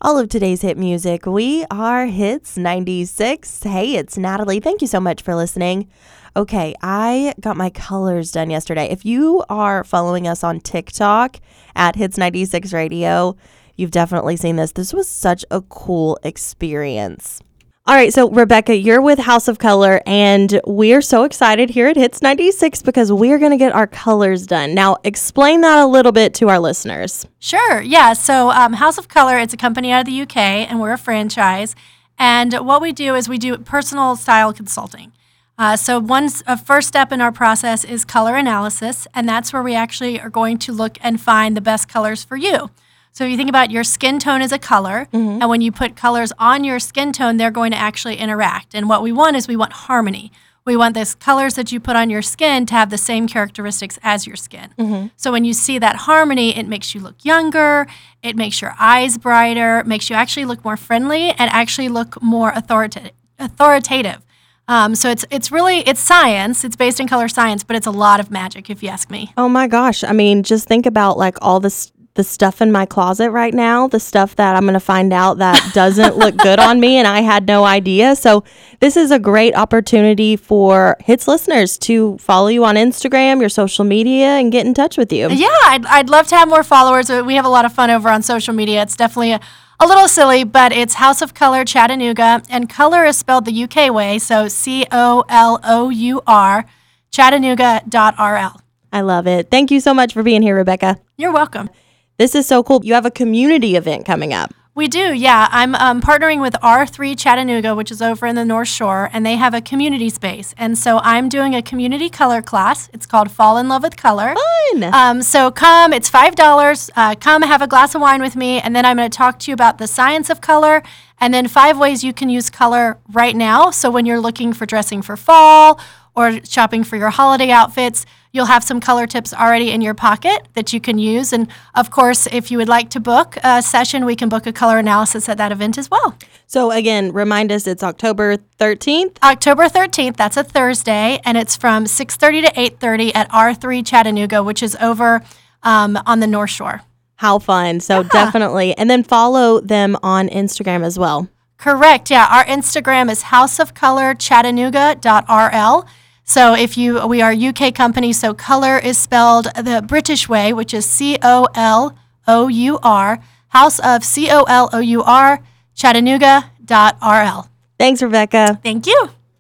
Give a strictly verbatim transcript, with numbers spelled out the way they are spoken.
all of today's hit music. We are Hits ninety-six. Hey, it's Natalie. Thank you so much for listening. Okay, I got my colors done yesterday. If you are following us on TikTok at Hits ninety-six Radio, you've definitely seen this. This was such a cool experience. All right, so Rebecca, you're with House of Color, and we're so excited here at Hits ninety-six because we're going to get our colors done. Now, explain that a little bit to our listeners. Sure, yeah. So um, House of Color, it's a company out of the U K, and we're a franchise. And what we do is we do personal style consulting. Uh, so one a first step in our process is color analysis, and that's where we actually are going to look and find the best colors for you. So if you think about your skin tone as a color, mm-hmm. and when you put colors on your skin tone, they're going to actually interact. And what we want is we want harmony. We want those colors that you put on your skin to have the same characteristics as your skin. Mm-hmm. So when you see that harmony, it makes you look younger, it makes your eyes brighter, it makes you actually look more friendly and actually look more authorita- authoritative. Um, so it's it's really, it's science. It's based in color science, but it's a lot of magic, if you ask me. Oh my gosh. I mean, just think about like all this the stuff in my closet right now, the stuff that I'm going to find out that doesn't look good on me and I had no idea. So this is a great opportunity for Hits listeners to follow you on Instagram, your social media, and get in touch with you. Yeah, I'd, I'd love to have more followers. We have a lot of fun over on social media. It's definitely a, a little silly, but it's House of Color Chattanooga, and color is spelled the U K way, so C O L O U R, Chattanooga dot R L. I love it. Thank you so much for being here, Rebecca. You're welcome. This is so cool. You have a community event coming up. We do, yeah. I'm um, partnering with R three Chattanooga, which is over in the North Shore, and they have a community space. And so I'm doing a community color class. It's called Fall in Love with Color. Fun! Um, so come, it's five dollars. Uh, come have a glass of wine with me, and then I'm going to talk to you about the science of color, and then five ways you can use color right now. So when you're looking for dressing for fall or shopping for your holiday outfits, you'll have some color tips already in your pocket that you can use. And of course, if you would like to book a session, we can book a color analysis at that event as well. So again, remind us, it's October thirteenth? October thirteenth, that's a Thursday, and it's from six thirty to eight thirty at R three Chattanooga, which is over um, on the North Shore. How fun. So yeah. Definitely. And then follow them on Instagram as well. Correct, yeah. Our Instagram is house of color chattanooga dot R L. So if you, we are a U K company, so color is spelled the British way, which is C O L O U R, House of C O L O U R, Chattanooga dot R L. Thanks, Rebecca. Thank you.